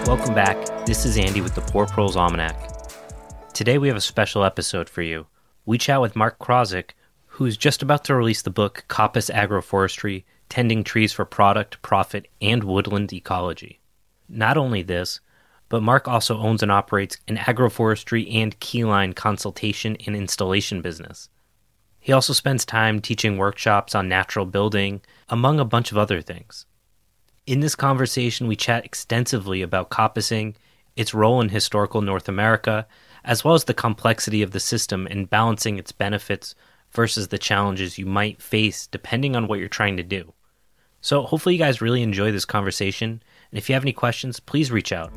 Welcome back. This is Andy with the Poor Proles Almanac. Today we have a special episode for you. We chat with Mark Krawczyk, who's just about to release the book Coppice Agroforestry, Tending Trees for Product, Profit, and Woodland Ecology. Not only this, but Mark also owns and operates an agroforestry and keyline consultation and installation business. He also spends time teaching workshops on natural building, among a bunch of other things. In this conversation, we chat extensively about coppicing, its role in historical North America, as well as the complexity of the system and balancing its benefits versus the challenges you might face depending on what you're trying to do. So hopefully you guys really enjoy this conversation, and if you have any questions, please reach out.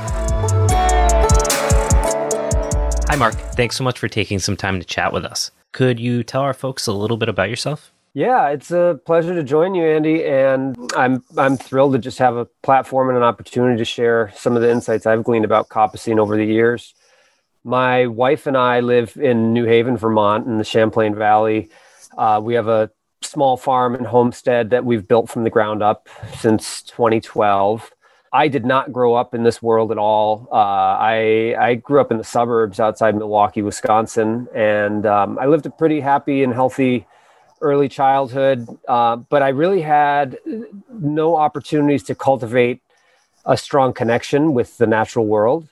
Hi Mark, thanks so much for taking some time to chat with us. Could you tell our folks a little bit about yourself? Yeah, it's a pleasure to join you, Andy, and I'm thrilled to just have a platform and an opportunity to share some of the insights I've gleaned about coppicing over the years. My wife and I live in New Haven, Vermont, in the Champlain Valley. We have a small farm and homestead that we've built from the ground up since 2012. I did not grow up in this world at all. I grew up in the suburbs outside Milwaukee, Wisconsin, and I lived a pretty happy and healthy early childhood, but I really had no opportunities to cultivate a strong connection with the natural world.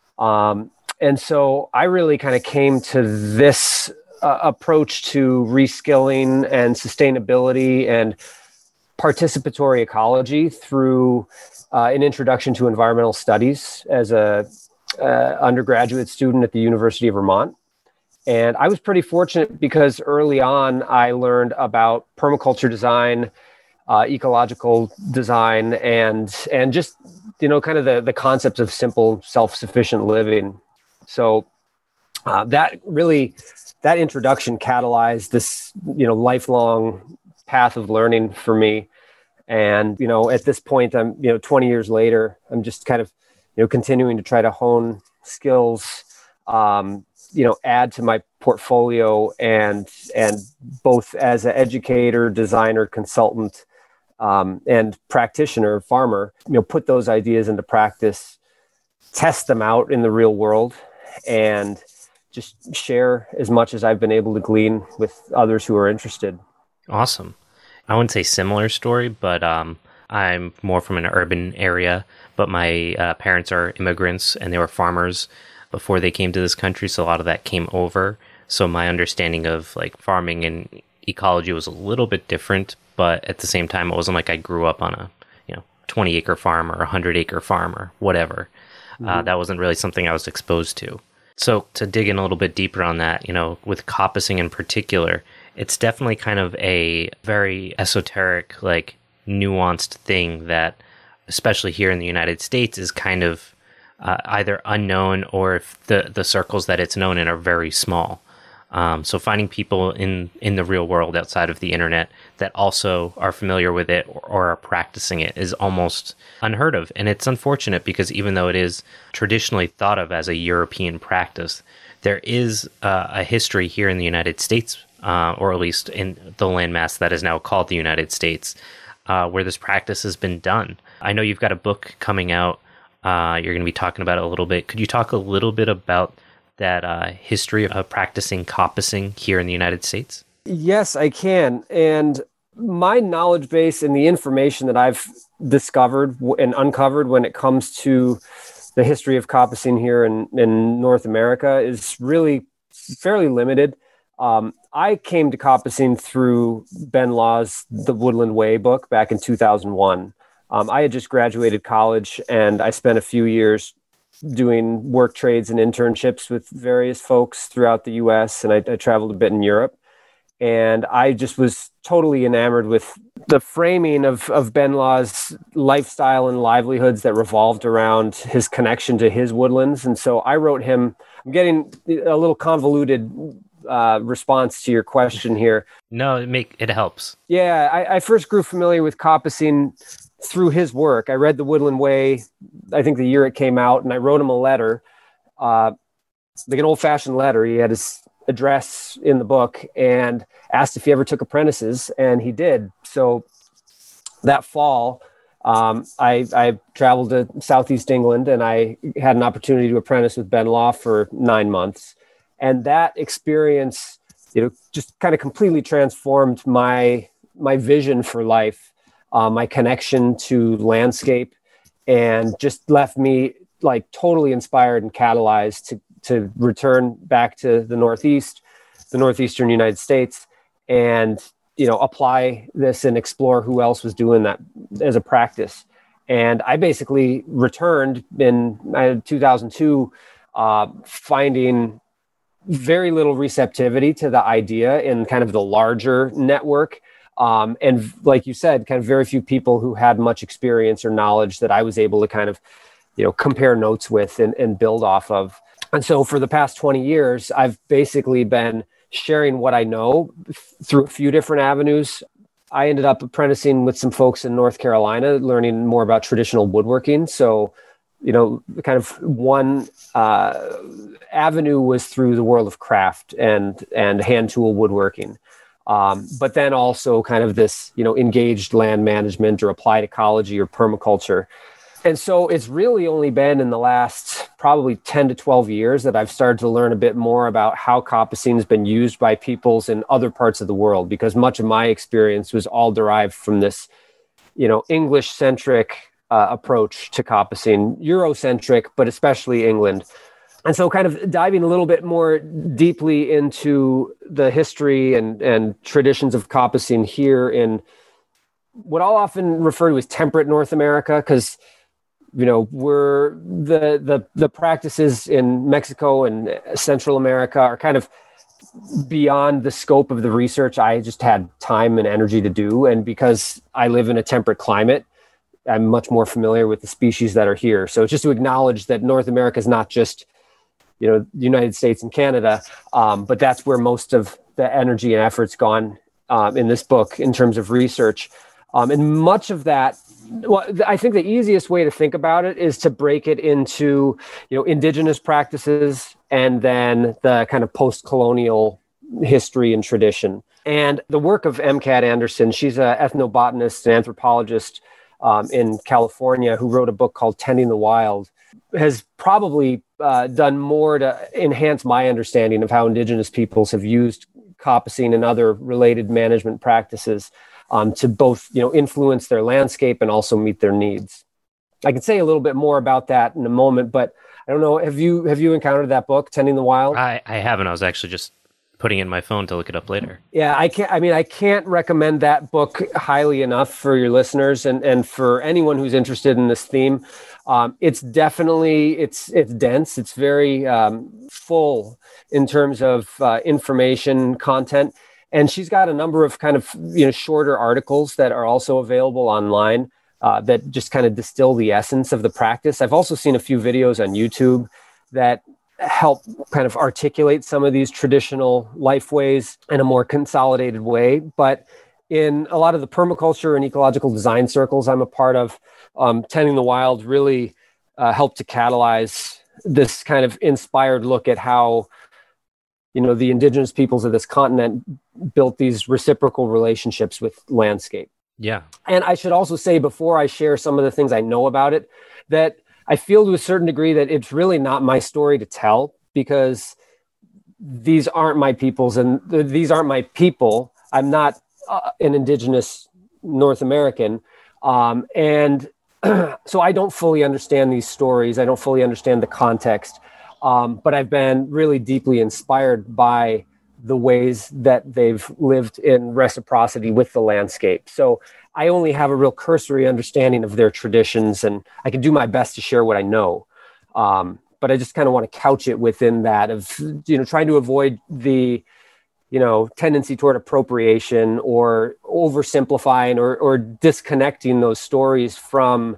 And so I really kind of came to this approach to reskilling and sustainability and participatory ecology through an introduction to environmental studies as a undergraduate student at the University of Vermont. And I was pretty fortunate because early on, I learned about permaculture design, ecological design, and just, kind of the concepts of simple, self-sufficient living. So that introduction catalyzed this, lifelong path of learning for me. And, at this point, I'm, 20 years later, I'm just kind of, continuing to try to hone skills, add to my portfolio and both as an educator, designer, consultant, and practitioner, farmer, put those ideas into practice, test them out in the real world, and just share as much as I've been able to glean with others who are interested. Awesome. I wouldn't say similar story, but I'm more from an urban area, but my parents are immigrants and they were farmers before they came to this country, so a lot of that came over. So my understanding of like farming and ecology was a little bit different, but at the same time, it wasn't like I grew up on a 20-acre farm or a 100-acre farm or whatever. Mm-hmm. That wasn't really something I was exposed to. So to dig in a little bit deeper on that, with coppicing in particular, it's definitely kind of a very esoteric, like nuanced thing that, especially here in the United States, is kind of either unknown or if the circles that it's known in are very small. So finding people in the real world outside of the internet that also are familiar with it or are practicing it is almost unheard of. And it's unfortunate because even though it is traditionally thought of as a European practice, there is a history here in the United States, or at least in the landmass that is now called the United States, where this practice has been done. I know you've got a book coming out. You're going to be talking about it a little bit. Could you talk a little bit about that history of practicing coppicing here in the United States? Yes, I can. And my knowledge base and the information that I've discovered and uncovered when it comes to the history of coppicing here in North America is really fairly limited. I came to coppicing through Ben Law's The Woodland Way book back in 2001. I had just graduated college and I spent a few years doing work trades and internships with various folks throughout the US, and I traveled a bit in Europe. And I just was totally enamored with the framing of Ben Law's lifestyle and livelihoods that revolved around his connection to his woodlands. And so I wrote him. I'm getting a little convoluted response to your question here. No, it helps. Yeah, I first grew familiar with coppicing through his work. I read The Woodland Way, I think the year it came out, and I wrote him a letter, like an old-fashioned letter. He had his address in the book and asked if he ever took apprentices, and he did. So that fall, I traveled to Southeast England, and I had an opportunity to apprentice with Ben Law for 9 months. And that experience, just kind of completely transformed my vision for life, my connection to landscape, and just left me like totally inspired and catalyzed to return back to the northeastern United States, and apply this and explore who else was doing that as a practice. And I basically returned in 2002, finding very little receptivity to the idea in kind of the larger network. And like you said, kind of very few people who had much experience or knowledge that I was able to kind of, compare notes with and build off of. And so for the past 20 years, I've basically been sharing what I know through a few different avenues. I ended up apprenticing with some folks in North Carolina, learning more about traditional woodworking. So, kind of one avenue was through the world of craft and hand tool woodworking. But then also kind of this, engaged land management or applied ecology or permaculture. And so it's really only been in the last probably 10 to 12 years that I've started to learn a bit more about how coppicing has been used by peoples in other parts of the world, because much of my experience was all derived from this, English-centric approach to coppicing, Eurocentric, but especially England. And so kind of diving a little bit more deeply into the history and traditions of coppicing here in what I'll often refer to as temperate North America, because we're the practices in Mexico and Central America are kind of beyond the scope of the research I just had time and energy to do. And because I live in a temperate climate, I'm much more familiar with the species that are here. So just to acknowledge that North America is not just, the United States and Canada, but that's where most of the energy and effort's gone in this book in terms of research. And much of that, well, I think the easiest way to think about it is to break it into, indigenous practices and then the kind of post-colonial history and tradition. And the work of M. Kat Anderson, she's an ethnobotanist and anthropologist in California who wrote a book called Tending the Wild, has probably done more to enhance my understanding of how indigenous peoples have used coppicing and other related management practices to both, influence their landscape and also meet their needs. I can say a little bit more about that in a moment, but I don't know. Have you encountered that book, Tending the Wild? I haven't. I was actually just putting it in my phone to look it up later. Yeah, I can't recommend that book highly enough for your listeners and for anyone who's interested in this theme. It's definitely, it's dense. It's very full in terms of information, content. And she's got a number of kind of, shorter articles that are also available online that just kind of distill the essence of the practice. I've also seen a few videos on YouTube that help kind of articulate some of these traditional life ways in a more consolidated way. But in a lot of the permaculture and ecological design circles I'm a part of, Tending the Wild really helped to catalyze this kind of inspired look at how, the indigenous peoples of this continent built these reciprocal relationships with landscape. Yeah. And I should also say, before I share some of the things I know about it, that I feel to a certain degree that it's really not my story to tell, because these aren't my peoples and these aren't my people. I'm not an indigenous North American. And so I don't fully understand these stories. I don't fully understand the context. But I've been really deeply inspired by the ways that they've lived in reciprocity with the landscape. So I only have a real cursory understanding of their traditions, and I can do my best to share what I know. But I just kind of want to couch it within that of, trying to avoid the, tendency toward appropriation or oversimplifying or disconnecting those stories from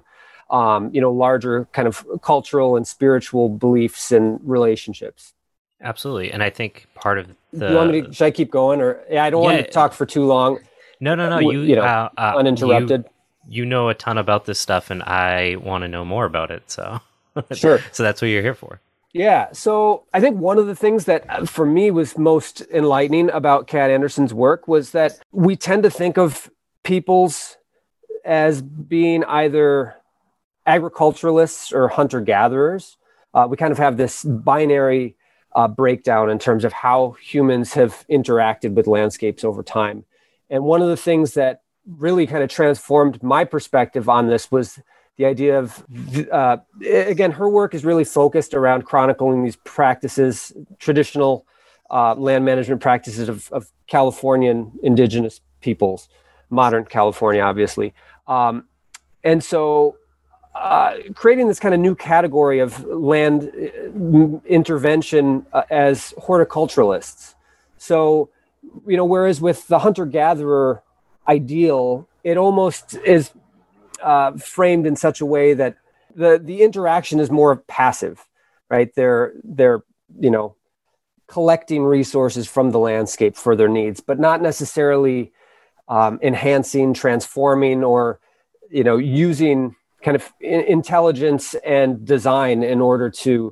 larger kind of cultural and spiritual beliefs and relationships. Absolutely. And I think part of the... Should I keep going? Or I don't want to talk for too long. No. Uninterrupted. You know a ton about this stuff, and I want to know more about it. So sure. So that's what you're here for. Yeah. So I think one of the things that for me was most enlightening about Kat Anderson's work was that we tend to think of peoples as being either agriculturalists or hunter-gatherers. We kind of have this binary breakdown in terms of how humans have interacted with landscapes over time. And one of the things that really kind of transformed my perspective on this was the idea of, again, her work is really focused around chronicling these practices, traditional land management practices of Californian indigenous peoples, modern California, obviously. And so creating this kind of new category of land intervention as horticulturalists. So, whereas with the hunter-gatherer ideal, it almost is framed in such a way that the interaction is more passive, right? They're collecting resources from the landscape for their needs, but not necessarily enhancing, transforming, or using kind of intelligence and design in order to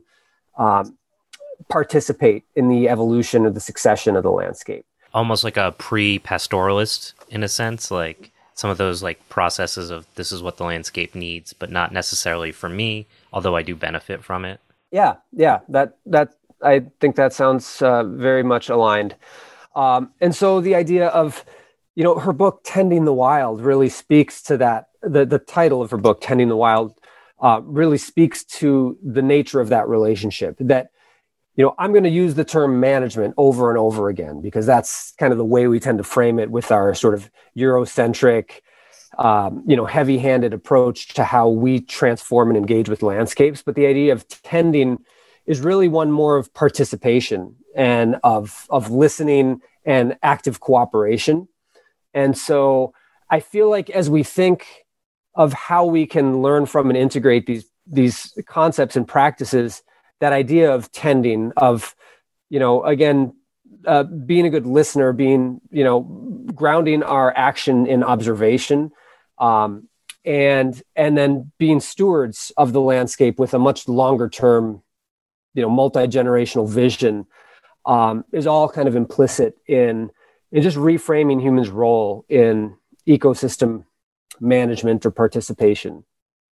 participate in the evolution or the succession of the landscape. Almost like a pre-pastoralist in a sense, like some of those like processes of this is what the landscape needs, but not necessarily for me, although I do benefit from it. Yeah, that I think that sounds very much aligned. And so the idea of, her book, Tending the Wild, really speaks to that. The title of her book, Tending the Wild, really speaks to the nature of that relationship. That, I'm going to use the term management over and over again, because that's kind of the way we tend to frame it with our sort of Eurocentric, heavy-handed approach to how we transform and engage with landscapes. But the idea of tending is really one more of participation and of listening and active cooperation. And so I feel like as we think of how we can learn from and integrate these concepts and practices, that idea of tending, of, being a good listener, being, grounding our action in observation, and then being stewards of the landscape with a much longer term, multi-generational vision, is all kind of implicit in just reframing humans' role in ecosystem management or participation.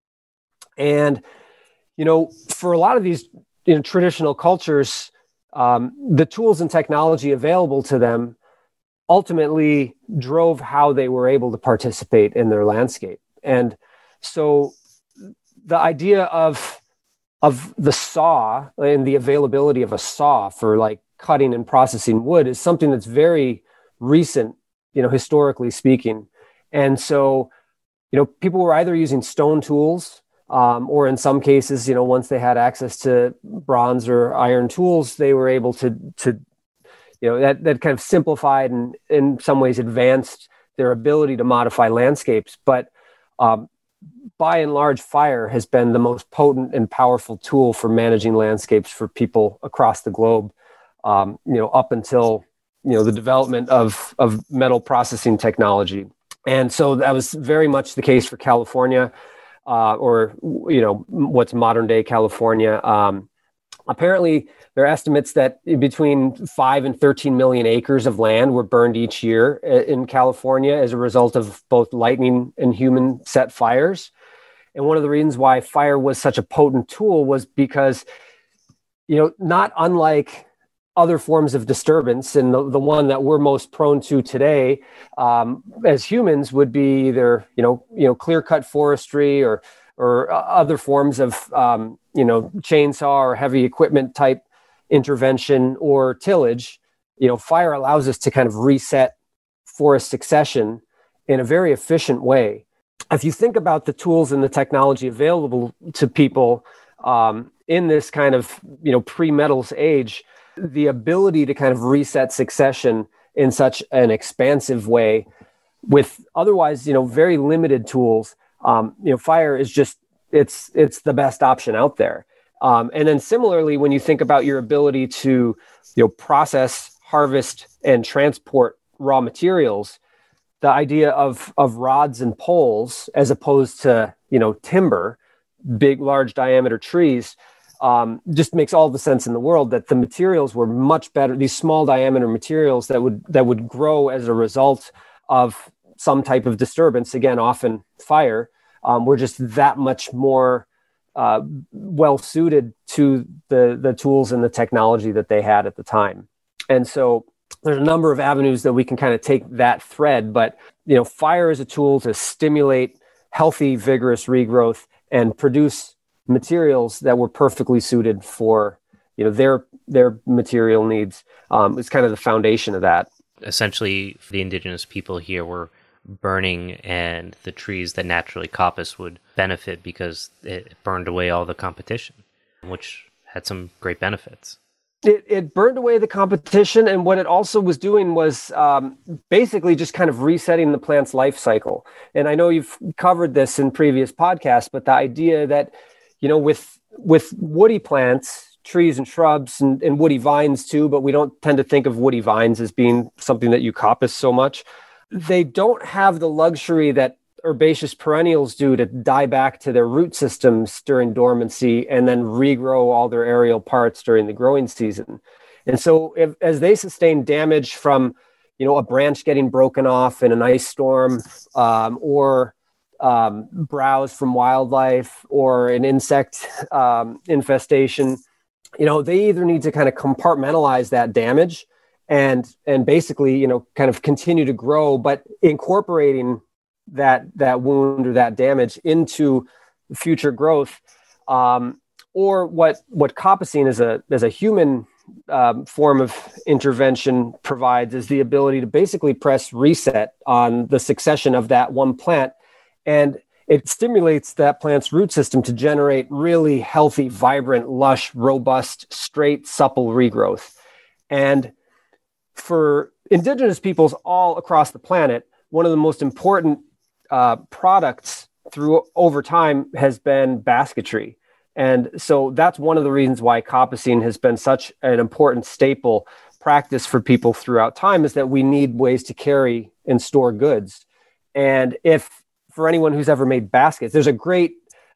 And, for a lot of these traditional cultures, the tools and technology available to them ultimately drove how they were able to participate in their landscape. And so the idea of the saw and the availability of a saw for like cutting and processing wood is something that's very recent, historically speaking. And so, people were either using stone tools, or in some cases, once they had access to bronze or iron tools, they were able to that kind of simplified and in some ways advanced their ability to modify landscapes. But by and large, fire has been the most potent and powerful tool for managing landscapes for people across the globe, up until, the development of metal processing technology. And so that was very much the case for California, or what's modern day California. Apparently, there are estimates that between 5 and 13 million acres of land were burned each year in California as a result of both lightning and human set fires. And one of the reasons why fire was such a potent tool was because, not unlike other forms of disturbance, and the one that we're most prone to today as humans would be either clear-cut forestry or other forms of chainsaw or heavy equipment type intervention or tillage. Fire allows us to kind of reset forest succession in a very efficient way. If you think about the tools and the technology available to people in this kind of pre-metals age, the ability to kind of reset succession in such an expansive way with otherwise, very limited tools, fire is just, it's the best option out there. And then similarly, when you think about your ability to, process, harvest, and transport raw materials, the idea of rods and poles, as opposed to, timber, big, large diameter trees, just makes all the sense in the world that the materials were much better. These small diameter materials that would grow as a result of some type of disturbance, again, often fire, were just that much more well suited to the tools and the technology that they had at the time. And so there's a number of avenues that we can kind of take that thread, but fire is a tool to stimulate healthy, vigorous regrowth and produce materials that were perfectly suited for their material needs. It's kind of the foundation of that. Essentially, the indigenous people here were burning, and the trees that naturally coppice would benefit because it burned away all the competition, which had some great benefits. It burned away the competition, and what it also was doing was basically just kind of resetting the plant's life cycle. And I know you've covered this in previous podcasts, but the idea that, with woody plants, trees and shrubs and woody vines too, but we don't tend to think of woody vines as being something that you coppice so much. They don't have the luxury that herbaceous perennials do to die back to their root systems during dormancy and then regrow all their aerial parts during the growing season. And so as they sustain damage from, a branch getting broken off in an ice storm, or browse from wildlife or an insect infestation, they either need to kind of compartmentalize that damage and basically, kind of continue to grow, but incorporating that wound or that damage into future growth. Or what coppicing as a human form of intervention provides is the ability to basically press reset on the succession of that one plant. And it stimulates that plant's root system to generate really healthy, vibrant, lush, robust, straight, supple regrowth. And for indigenous peoples all across the planet, one of the most important products over time has been basketry. And so that's one of the reasons why coppicing has been such an important staple practice for people throughout time, is that we need ways to carry and store goods. And for anyone who's ever made baskets, there's a great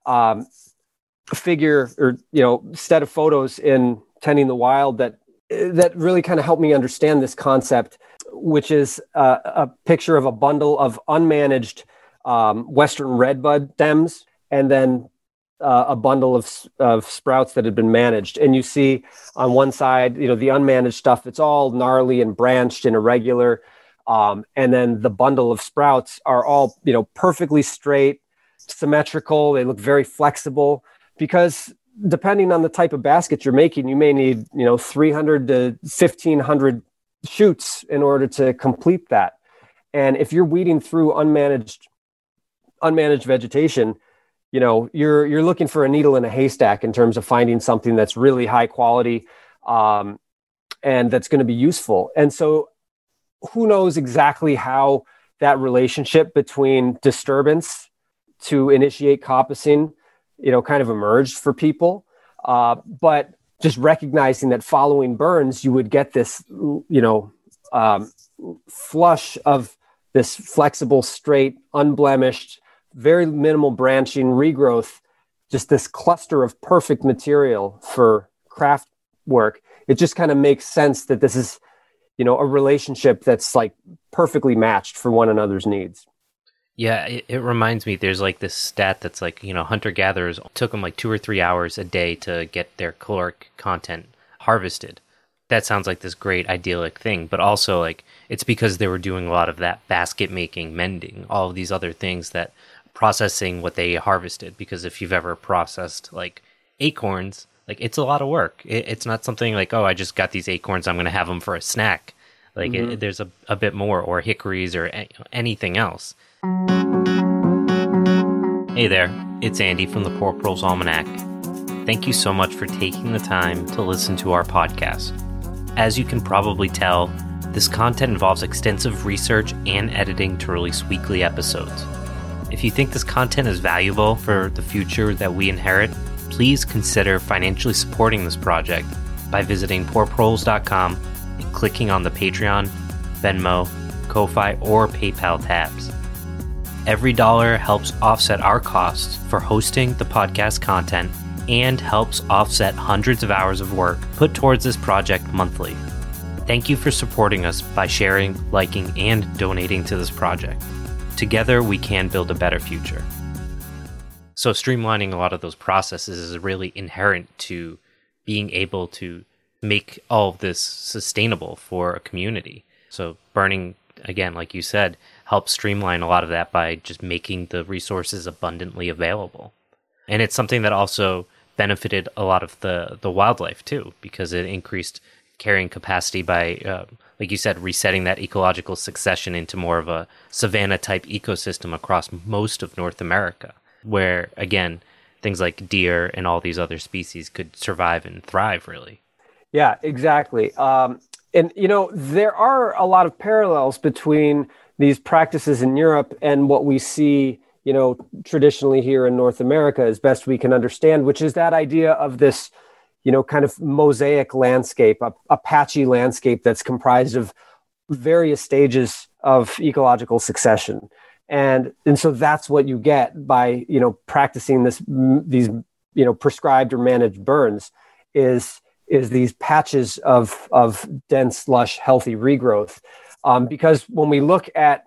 figure or set of photos in Tending the Wild that really kind of helped me understand this concept, which is a picture of a bundle of unmanaged Western redbud stems, and then a bundle of sprouts that had been managed. And you see on one side, the unmanaged stuff, it's all gnarly and branched and irregular. And then the bundle of sprouts are all, perfectly straight, symmetrical. They look very flexible, because depending on the type of basket you're making, you may need, 300 to 1,500 shoots in order to complete that. And if you're weeding through unmanaged vegetation, you're looking for a needle in a haystack in terms of finding something that's really high quality, and that's going to be useful. And so who knows exactly how that relationship between disturbance to initiate coppicing, kind of emerged for people. But just recognizing that following burns, you would get this, flush of this flexible, straight, unblemished, very minimal branching regrowth, just this cluster of perfect material for craft work. It just kind of makes sense that this is, a relationship that's like perfectly matched for one another's needs. Yeah, it reminds me, there's like this stat that's like, hunter-gatherers took them like 2 or 3 hours a day to get their caloric content harvested. That sounds like this great idyllic thing, but also like it's because they were doing a lot of that basket making, mending, all of these other things, that processing what they harvested. Because if you've ever processed like acorns, like it's a lot of work. It's not something like, oh, I just got these acorns, I'm going to have them for a snack. Like there's a bit more, or hickories or anything else. Hey there, it's Andy from the Poor Proles Almanac. Thank you so much for taking the time to listen to our podcast. As you can probably tell, this content involves extensive research and editing to release weekly episodes. If you think this content is valuable for the future that we inherit, please consider financially supporting this project by visiting poorproles.com and clicking on the Patreon, Venmo, Ko-Fi, or PayPal tabs. Every dollar helps offset our costs for hosting the podcast content and helps offset hundreds of hours of work put towards this project monthly. Thank you for supporting us by sharing, liking, and donating to this project. together we can build a better future. So streamlining a lot of those processes is really inherent to being able to make all of this sustainable for a community. So burning, again, like you said, helps streamline a lot of that by just making the resources abundantly available. And it's something that also benefited a lot of the wildlife too, because it increased carrying capacity by, like you said, resetting that ecological succession into more of a savanna type ecosystem across most of North America, where, again, things like deer and all these other species could survive and thrive, really. Yeah, exactly. And, there are a lot of parallels between these practices in Europe and what we see, traditionally here in North America, as best we can understand, which is that idea of this, kind of mosaic landscape, a patchy landscape that's comprised of various stages of ecological succession. And so that's what you get by, practicing these, prescribed or managed burns is these patches of dense, lush, healthy regrowth. Because when we look at,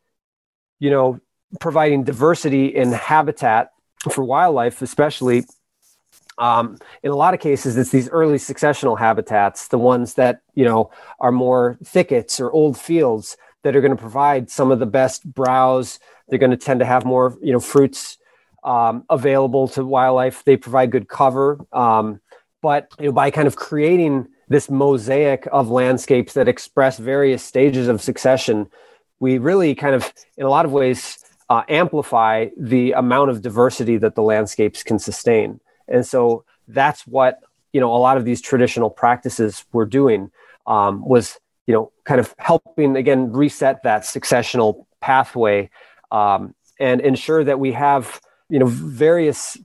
providing diversity in habitat for wildlife, especially, in a lot of cases, it's these early successional habitats, the ones that, are more thickets or old fields that are going to provide some of the best browse. They're going to tend to have more, fruits available to wildlife. They provide good cover. But by kind of creating this mosaic of landscapes that express various stages of succession, we really kind of, in a lot of ways, amplify the amount of diversity that the landscapes can sustain. And so that's what, a lot of these traditional practices were doing, was, kind of helping, again, reset that successional pathway, and ensure that we have, various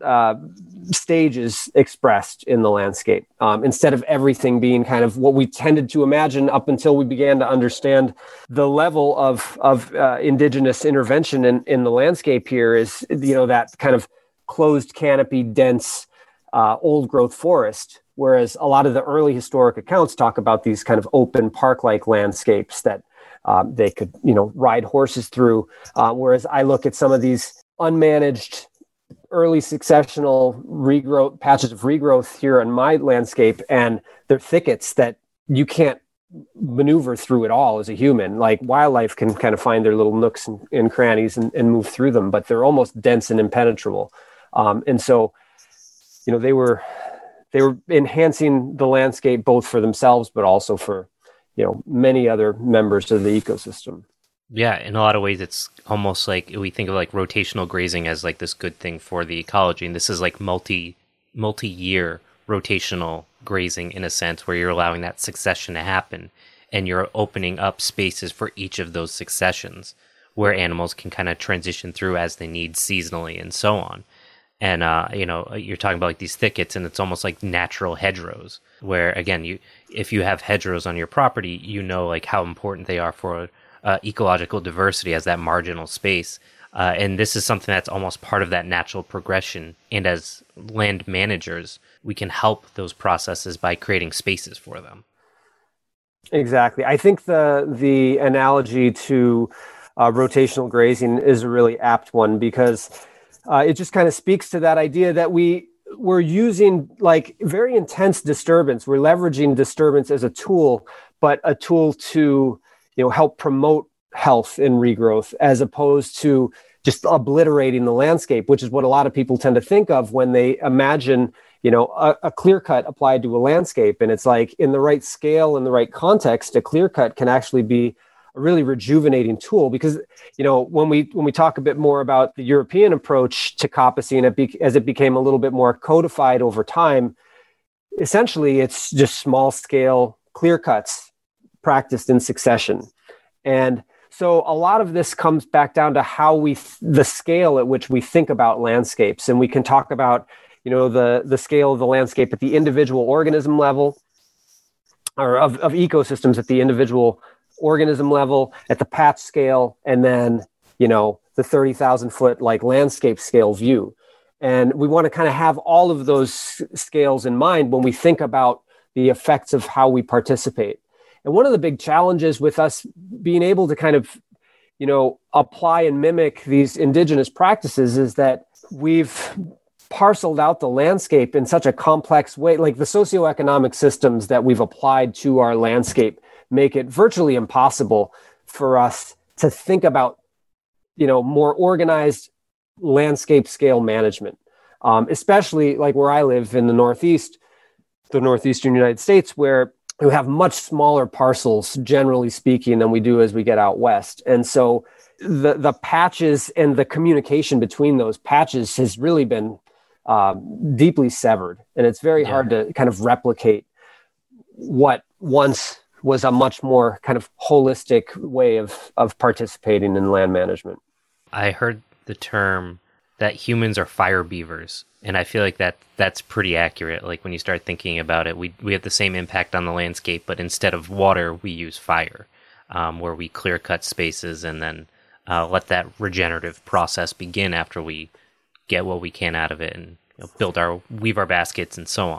stages expressed in the landscape, instead of everything being kind of what we tended to imagine up until we began to understand the level of indigenous intervention in the landscape here is, that kind of closed canopy, dense, old growth forest. Whereas a lot of the early historic accounts talk about these kind of open park-like landscapes that they could, ride horses through. Whereas I look at some of these unmanaged early successional regrowth patches of regrowth here on my landscape, and they're thickets that you can't maneuver through at all as a human. Like wildlife can kind of find their little nooks and crannies and move through them, but they're almost dense and impenetrable. And so, they were enhancing the landscape both for themselves, but also for, many other members of the ecosystem. Yeah, in a lot of ways, it's almost like we think of like rotational grazing as like this good thing for the ecology. And this is like multi-year rotational grazing in a sense, where you're allowing that succession to happen and you're opening up spaces for each of those successions where animals can kind of transition through as they need seasonally and so on. And, you're talking about like these thickets, and it's almost like natural hedgerows where, again, if you have hedgerows on your property, like how important they are for ecological diversity as that marginal space. And this is something that's almost part of that natural progression. And as land managers, we can help those processes by creating spaces for them. Exactly. I think the analogy to rotational grazing is a really apt one, because it just kind of speaks to that idea that we're using like very intense disturbance. We're leveraging disturbance as a tool, but a tool to help promote health and regrowth, as opposed to just obliterating the landscape, which is what a lot of people tend to think of when they imagine, a clear cut applied to a landscape. And it's like, in the right scale and the right context, a clear cut can actually be a really rejuvenating tool. Because, when we talk a bit more about the European approach to coppicing, as it became a little bit more codified over time, essentially it's just small scale clear cuts practiced in succession. And so a lot of this comes back down to how the scale at which we think about landscapes. And we can talk about, the scale of the landscape at the individual organism level, or of ecosystems at the individual organism level, at the patch scale, and then, the 30,000 foot like landscape scale view. And we want to kind of have all of those scales in mind when we think about the effects of how we participate. And one of the big challenges with us being able to kind of, apply and mimic these indigenous practices is that we've parceled out the landscape in such a complex way. Like the socioeconomic systems that we've applied to our landscape make it virtually impossible for us to think about, more organized landscape scale management, especially like where I live in the northeastern United States, where we have much smaller parcels, generally speaking, than we do as we get out west. And so the patches and the communication between those patches has really been deeply severed. And it's very hard to kind of replicate what once was a much more kind of holistic way of participating in land management. I heard the term that humans are fire beavers. And I feel like that's pretty accurate. Like when you start thinking about it, we have the same impact on the landscape, but instead of water, we use fire, where we clear cut spaces and then let that regenerative process begin after we get what we can out of it and weave our baskets and so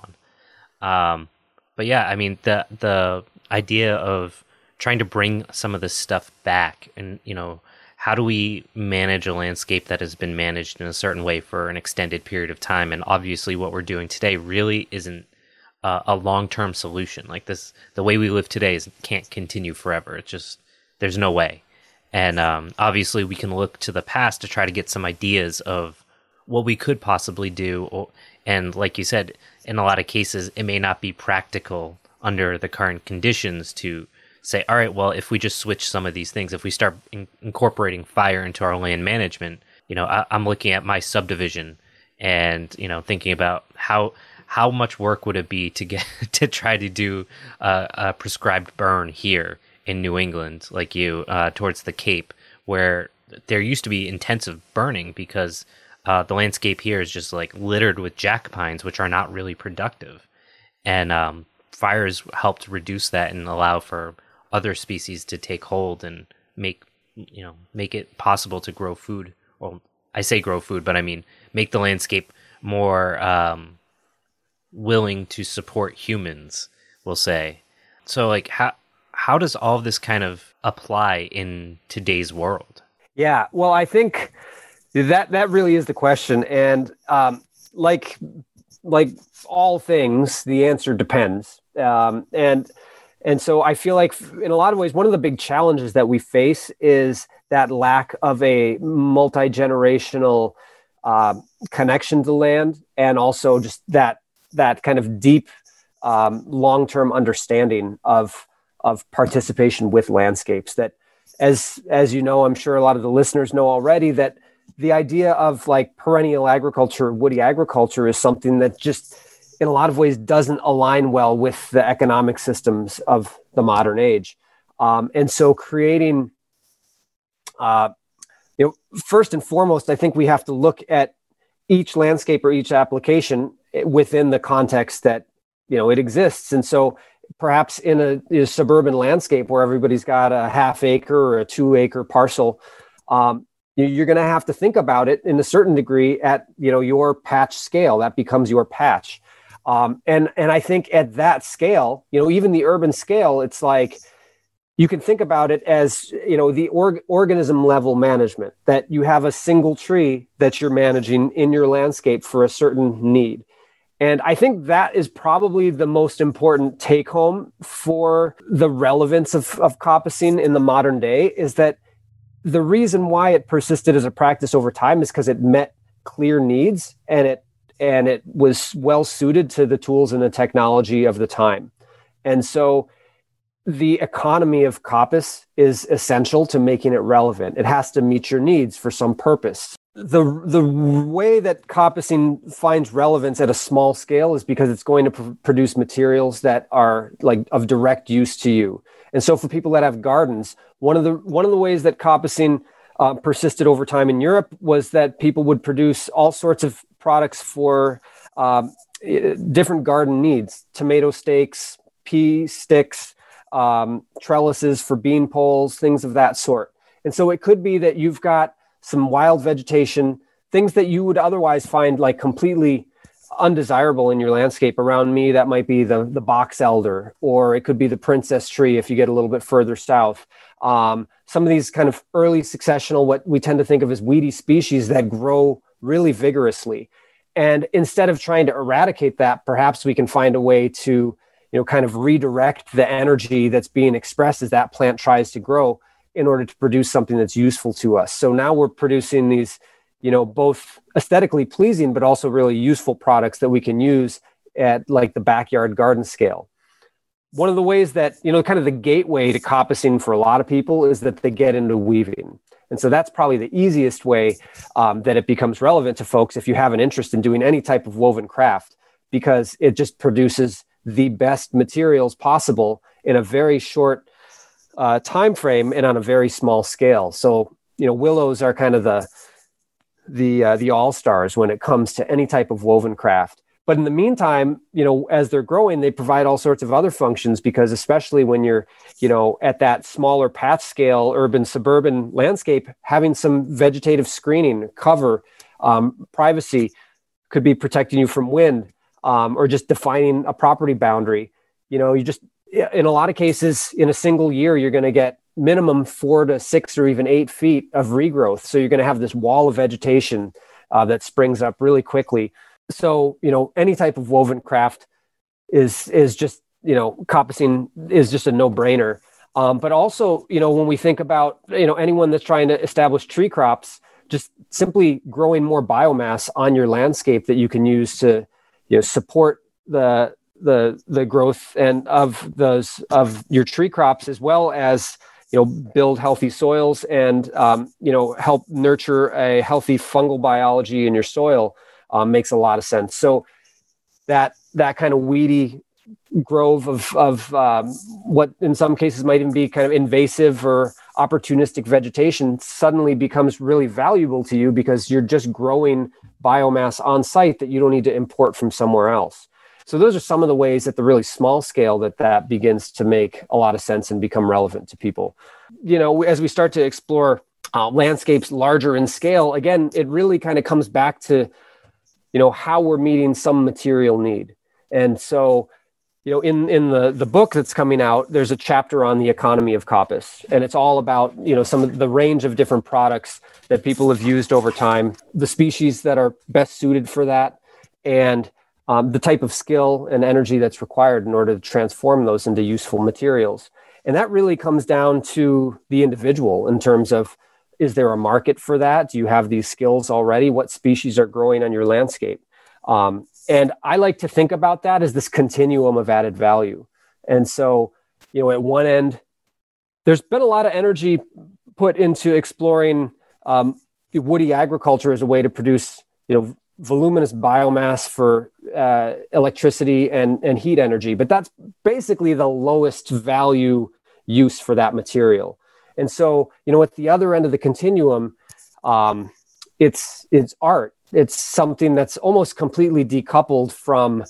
on. But yeah, I mean, the idea of trying to bring some of this stuff back and, how do we manage a landscape that has been managed in a certain way for an extended period of time? And obviously what we're doing today really isn't a long-term solution. Like this, the way we live today can't continue forever. It's just, there's no way. And obviously we can look to the past to try to get some ideas of what we could possibly do. And like you said, in a lot of cases, it may not be practical under the current conditions to say, all right, well, if we just switch some of these things, if we start incorporating fire into our land management, I'm looking at my subdivision and, thinking about how much work would it be to get to try to do a prescribed burn here in New England, like towards the Cape, where there used to be intensive burning because the landscape here is just like littered with jack pines, which are not really productive. And fires helped reduce that and allow for other species to take hold and make it possible to grow food. Well, I say grow food, but I mean make the landscape more willing to support humans, we'll say. So like how does all of this kind of apply in today's world? Yeah, well, I think that really is the question. And like all things, the answer depends. And so I feel like in a lot of ways, one of the big challenges that we face is that lack of a multi-generational connection to land, and also just that kind of deep long-term understanding of participation with landscapes. That, as I'm sure a lot of the listeners know already, that the idea of like perennial agriculture, woody agriculture, is something that just in a lot of ways doesn't align well with the economic systems of the modern age. And so creating, first and foremost, I think we have to look at each landscape or each application within the context that, it exists. And so perhaps in a suburban landscape where everybody's got a half acre or a 2 acre parcel, you're going to have to think about it in a certain degree at, your patch scale. That becomes your patch. And I think at that scale, even the urban scale, it's like you can think about it as, the organism level management, that you have a single tree that you're managing in your landscape for a certain need. And I think that is probably the most important take home for the relevance of coppicing in the modern day, is that the reason why it persisted as a practice over time is because it met clear needs and it was well suited to the tools and the technology of the time. And so the economy of coppice is essential to making it relevant. It has to meet your needs for some purpose. The way that coppicing finds relevance at a small scale is because it's going to produce materials that are like of direct use to you. And so for people that have gardens, one of the ways that coppicing persisted over time in Europe was that people would produce all sorts of products for different garden needs: tomato stakes, pea sticks, trellises for bean poles, things of that sort. And so it could be that you've got some wild vegetation, things that you would otherwise find like completely undesirable in your landscape. Around me, that might be the box elder, or it could be the princess tree if you get a little bit further south. Some of these kind of early successional, what we tend to think of as weedy species that grow really vigorously. And instead of trying to eradicate that, perhaps we can find a way to, kind of redirect the energy that's being expressed as that plant tries to grow in order to produce something that's useful to us. So now we're producing these, both aesthetically pleasing, but also really useful products that we can use at like the backyard garden scale. One of the ways that, kind of the gateway to coppicing for a lot of people is that they get into weaving. And so that's probably the easiest way that it becomes relevant to folks if you have an interest in doing any type of woven craft, because it just produces the best materials possible in a very short time frame and on a very small scale. So, willows are kind of the all-stars when it comes to any type of woven craft. But in the meantime, as they're growing, they provide all sorts of other functions, because especially when you're, at that smaller patch scale, urban, suburban landscape, having some vegetative screening, cover, privacy could be protecting you from wind, or just defining a property boundary. You just, in a lot of cases, in a single year, you're going to get minimum 4 to 6 or even 8 feet of regrowth. So you're going to have this wall of vegetation that springs up really quickly. So, any type of woven craft is just, coppicing is just a no-brainer. But also, when we think about, anyone that's trying to establish tree crops, just simply growing more biomass on your landscape that you can use to, support the growth and of your tree crops, as well as, build healthy soils and, help nurture a healthy fungal biology in your soil. Makes a lot of sense. So that kind of weedy grove of what in some cases might even be kind of invasive or opportunistic vegetation suddenly becomes really valuable to you, because you're just growing biomass on site that you don't need to import from somewhere else. So those are some of the ways at the really small scale that begins to make a lot of sense and become relevant to people. As we start to explore landscapes larger in scale, again, it really kind of comes back to how we're meeting some material need. And so, in the book that's coming out, there's a chapter on the economy of coppice, and it's all about, some of the range of different products that people have used over time, the species that are best suited for that, and the type of skill and energy that's required in order to transform those into useful materials. And that really comes down to the individual in terms of, is there a market for that? Do you have these skills already? What species are growing on your landscape? And I like to think about that as this continuum of added value. And so, at one end, there's been a lot of energy put into exploring woody agriculture as a way to produce, voluminous biomass for electricity and heat energy. But that's basically the lowest value use for that material. And so, at the other end of the continuum, it's art. It's something that's almost completely decoupled from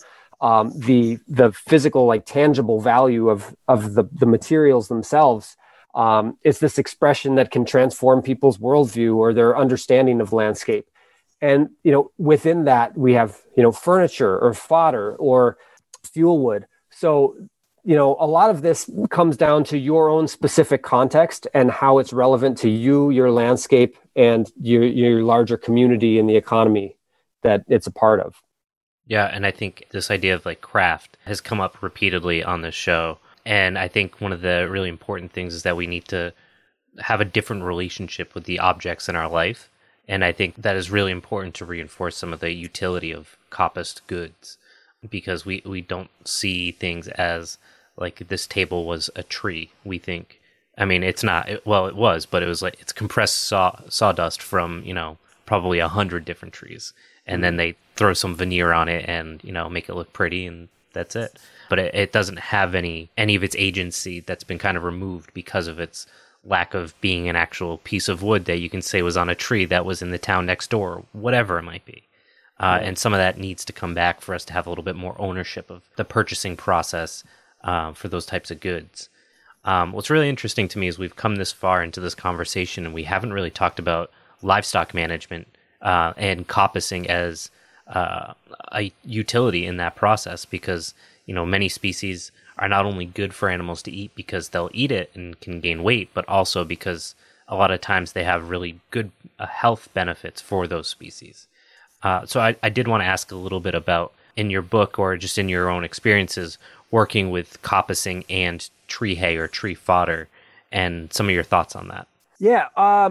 the physical, like tangible value of the materials themselves. It's this expression that can transform people's worldview or their understanding of landscape. And, within that, we have, furniture or fodder or fuel wood. So, a lot of this comes down to your own specific context and how it's relevant to you, your landscape, and your larger community and the economy that it's a part of. Yeah, and I think this idea of like craft has come up repeatedly on this show. And I think one of the really important things is that we need to have a different relationship with the objects in our life. And I think that is really important to reinforce some of the utility of coppiced goods, because we don't see things as like this table was a tree. We think, I mean, it's not, it was, but it was like, it's compressed sawdust from, probably 100 different trees. And then they throw some veneer on it and, make it look pretty, and that's it. But it doesn't have any of its agency that's been kind of removed because of its lack of being an actual piece of wood that you can say was on a tree that was in the town next door, whatever it might be. And some of that needs to come back for us to have a little bit more ownership of the purchasing process for those types of goods. What's really interesting to me is we've come this far into this conversation and we haven't really talked about livestock management and coppicing as a utility in that process because, many species are not only good for animals to eat because they'll eat it and can gain weight, but also because a lot of times they have really good health benefits for those species. So I did want to ask a little bit about, in your book or just in your own experiences, working with coppicing and tree hay or tree fodder, and some of your thoughts on that. Yeah,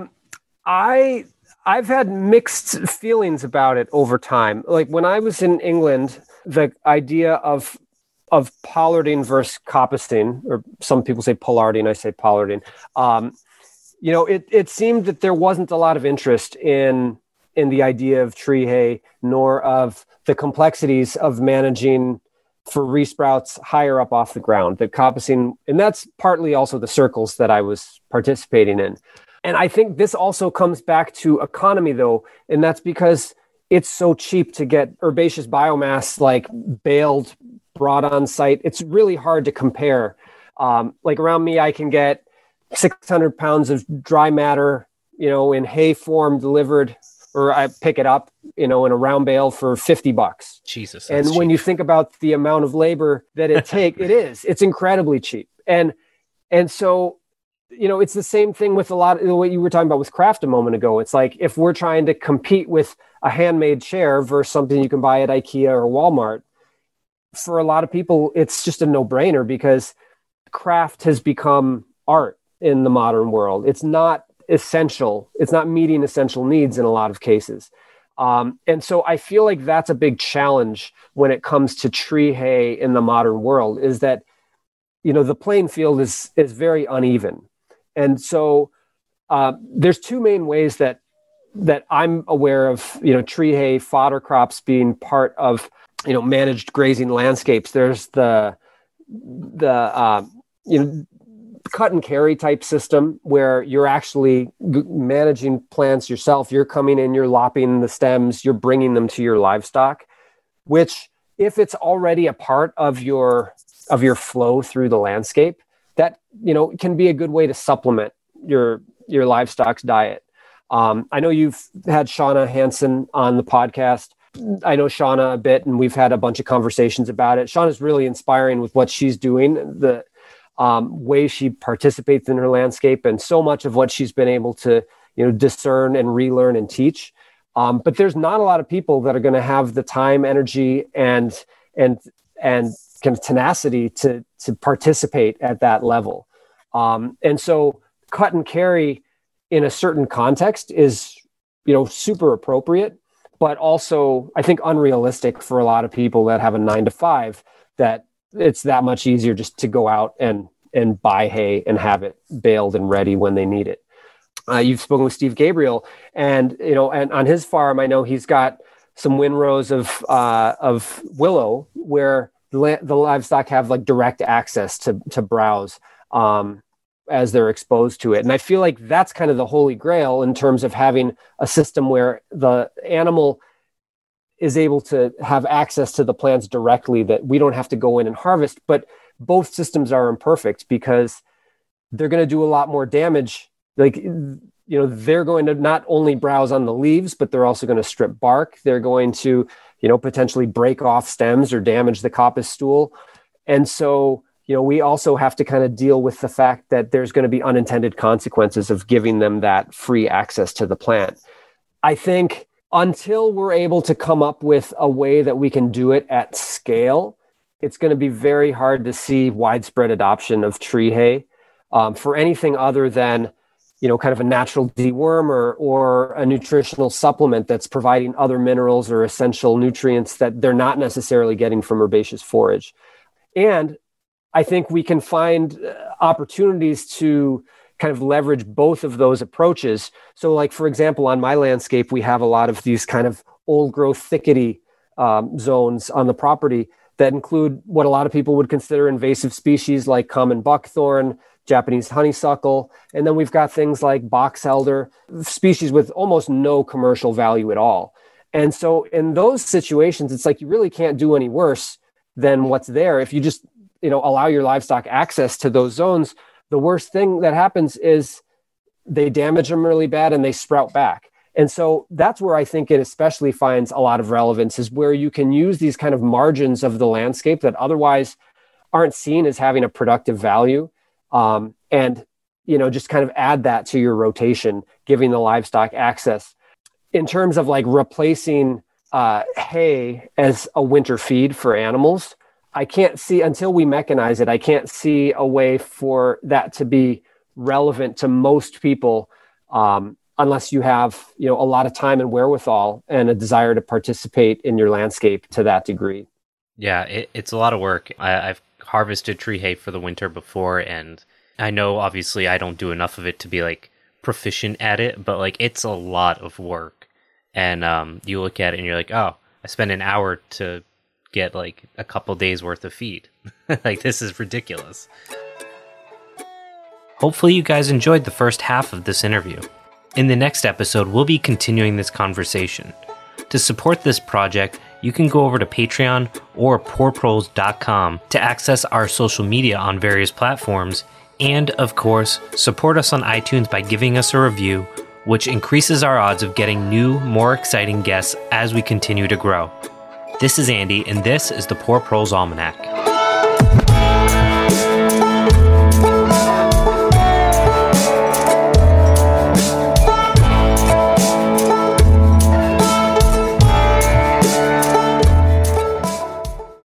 I've had mixed feelings about it over time. Like when I was in England, the idea of pollarding versus coppicing, or some people say pollarding, I say pollarding. It seemed that there wasn't a lot of interest in the idea of tree hay, nor of the complexities of managing for resprouts higher up off the ground. The coppicing, and that's partly also the circles that I was participating in. And I think this also comes back to economy, though, and that's because it's so cheap to get herbaceous biomass like baled, brought on site. It's really hard to compare. Like around me, I can get 600 pounds of dry matter, in hay form delivered, or I pick it up, in a round bale for $50. Jesus. And when cheap. you think about the amount of labor that it's incredibly cheap. And so, it's the same thing with a lot of what you were talking about with craft a moment ago. It's like, if we're trying to compete with a handmade chair versus something you can buy at IKEA or Walmart, for a lot of people, it's just a no-brainer because craft has become art in the modern world. It's not essential. It's not meeting essential needs in a lot of cases. And so I feel like that's a big challenge when it comes to tree hay in the modern world, is that, the playing field is very uneven. And so there's two main ways that I'm aware of, tree hay fodder crops being part of, managed grazing landscapes. There's the cut and carry type system where you're actually managing plants yourself. You're coming in, you're lopping the stems, you're bringing them to your livestock, which, if it's already a part of your flow through the landscape, that, can be a good way to supplement your livestock's diet. I know you've had Shauna Hansen on the podcast. I know Shauna a bit, and we've had a bunch of conversations about it. Shauna's really inspiring with what she's doing, the way she participates in her landscape, and so much of what she's been able to, discern and relearn and teach. But there's not a lot of people that are going to have the time, energy, and kind of tenacity to participate at that level. And so cut and carry in a certain context is, super appropriate, but also I think unrealistic for a lot of people that have a 9-to-5, that it's that much easier just to go out and buy hay and have it baled and ready when they need it. You've spoken with Steve Gabriel, and, and on his farm, I know he's got some windrows of willow where the livestock have like direct access to browse as they're exposed to it. And I feel like that's kind of the holy grail in terms of having a system where the animal is able to have access to the plants directly, that we don't have to go in and harvest. But both systems are imperfect because they're going to do a lot more damage. Like, they're going to not only browse on the leaves, but they're also going to strip bark. They're going to, potentially break off stems or damage the coppice stool. And so, we also have to kind of deal with the fact that there's going to be unintended consequences of giving them that free access to the plant. I think until we're able to come up with a way that we can do it at scale, it's going to be very hard to see widespread adoption of tree hay for anything other than, kind of a natural dewormer or a nutritional supplement that's providing other minerals or essential nutrients that they're not necessarily getting from herbaceous forage. And I think we can find opportunities to kind of leverage both of those approaches. So like, for example, on my landscape, we have a lot of these kind of old growth thickety zones on the property that include what a lot of people would consider invasive species like common buckthorn, Japanese honeysuckle. And then we've got things like box elder, species with almost no commercial value at all. And so in those situations, it's like you really can't do any worse than what's there. If you just, allow your livestock access to those zones, the worst thing that happens is they damage them really bad and they sprout back. And so that's where I think it especially finds a lot of relevance, is where you can use these kind of margins of the landscape that otherwise aren't seen as having a productive value. And, just kind of add that to your rotation, giving the livestock access. In terms of like replacing hay as a winter feed for animals, I can't see, until we mechanize it, I can't see a way for that to be relevant to most people, unless you have, a lot of time and wherewithal and a desire to participate in your landscape to that degree. Yeah, it's a lot of work. I've harvested tree hay for the winter before, and I know obviously I don't do enough of it to be like proficient at it, but like it's a lot of work. And you look at it and you're like, oh, I spent an hour to get like a couple days worth of feed. Like, this is ridiculous. Hopefully you guys enjoyed the first half of this interview. In the next episode, we'll be continuing this conversation. To support this project, you can go over to Patreon or poorproles.com to access our social media on various platforms, and of course, support us on iTunes by giving us a review, which increases our odds of getting new, more exciting guests as we continue to grow. This is Andy, and this is the Poor Proles Almanac.